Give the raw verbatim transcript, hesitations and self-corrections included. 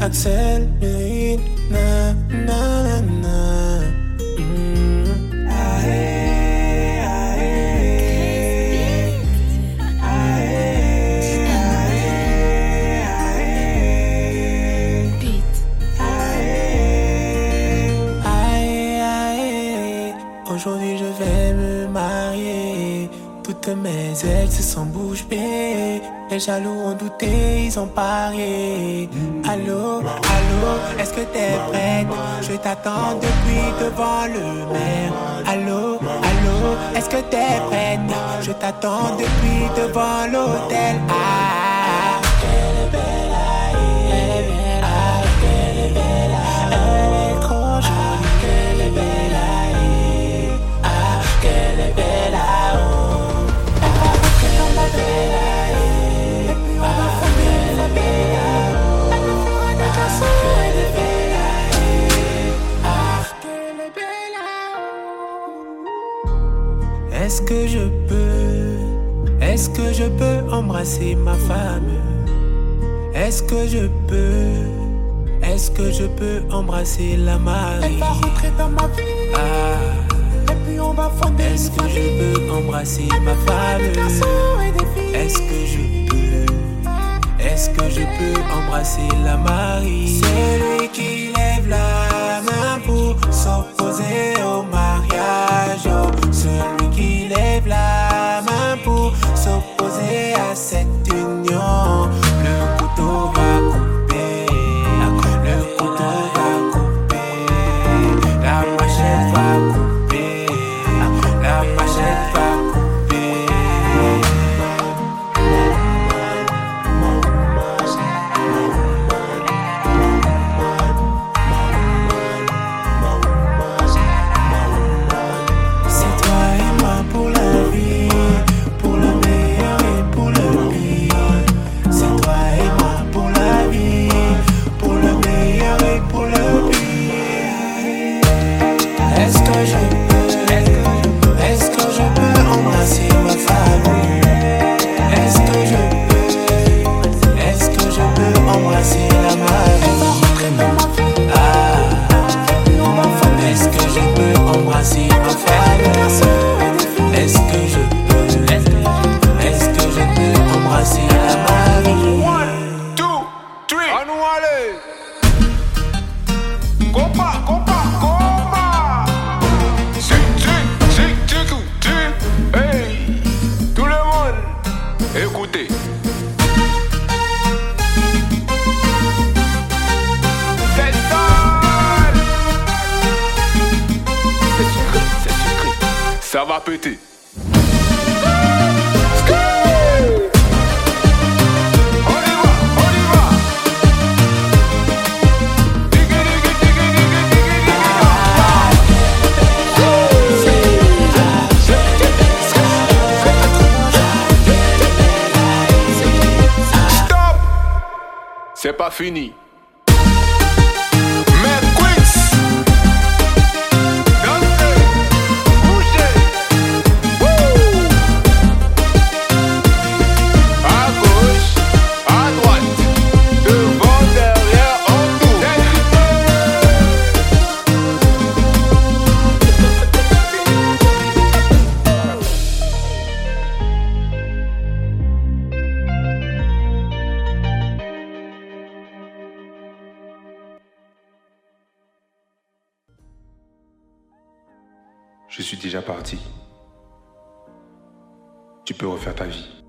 Axel, Meryl, na na na na. Mm. Aïe, aïe, aïe, aïe, Beat. aïe, aïe, aïe. Aujourd'hui je vais me marier. Toutes mes ex se sont bouche bée. Les jaloux ont douté, ils ont parié. Allô, allô, est-ce que t'es prête? Je t'attends depuis devant le maire. Allô, allô, est-ce que t'es prête? Je t'attends depuis devant l'hôtel. Ah, qu'elle est belle, aïe, elle est belle, aïe, qu'elle est belle, aïe, elle est trop jolie, qu'elle est belle, aïe, ah, qu'elle est belle, aïe, oh, ah, qu'elle est belle, aïe, et puis on va fonder la belle, aïe, oh, elle est belle, aïe, ah, qu'elle est belle, aïe, oh. Est-ce que je peux, est-ce que je peux embrasser ma femme? Est-ce que je peux, est-ce que je peux embrasser la Marie? Elle va rentrer dans ma vie, ah, et puis on va fonder une famille. Est-ce que je peux embrasser ma femme? Est-ce que je peux, est-ce que je peux embrasser la Marie? Celui qui lève la main pour s'opposer au mariage, oh. Celui qui lève la main pour s'opposer à cette union. Le couteau va couper, le couteau va couper, la machette va couper, la machette va couper. C'est toi et moi pour la vie, pour le meilleur et pour le pire. C'est toi et moi pour la vie, pour le meilleur et pour le pire. Est-ce que je peux, est-ce que je peux embrasser ma famille? Est-ce que je peux, est-ce que je peux embrasser la Marie? Ah, est-ce que je peux embrasser ma famille? Est-ce que je peux, est-ce que je peux embrasser la Marie? One, two, three. À nous aller. Compa, compa, compa. Si, si, si, si, si. Hey, tout le monde, écoutez. C'est ça. C'est sucré, c'est sucré. Ça va péter. C'est pas fini. Mais quicks, dansez, bougez, wouh. À gauche, à droite, devant, derrière, en dessous. Je suis déjà parti. Tu peux refaire ta vie.